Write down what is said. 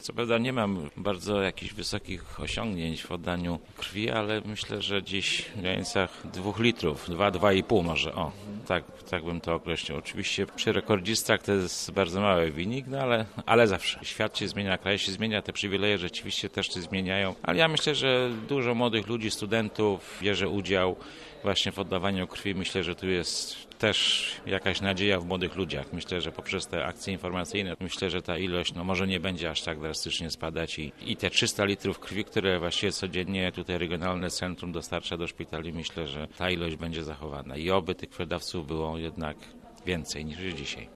Co prawda nie mam bardzo jakichś wysokich osiągnięć w oddaniu krwi, ale myślę, że gdzieś w granicach 2 litrów, 2,5 może, tak bym to określił. Oczywiście przy rekordzistach to jest bardzo mały wynik, no ale zawsze. Świat się zmienia, kraj się zmienia, te przywileje rzeczywiście też się zmieniają, ale ja myślę, że dużo młodych ludzi, studentów bierze udział właśnie w oddawaniu krwi. Myślę, że tu jest też jakaś nadzieja w młodych ludziach. Myślę, że poprzez te akcje informacyjne, myślę, że ta ilość może nie będzie aż tak drastycznie spadać i te 300 litrów krwi, które właściwie codziennie tutaj Regionalne Centrum dostarcza do szpitali, myślę, że ta ilość będzie zachowana i oby tych krwiodawców było jednak więcej niż jest dzisiaj.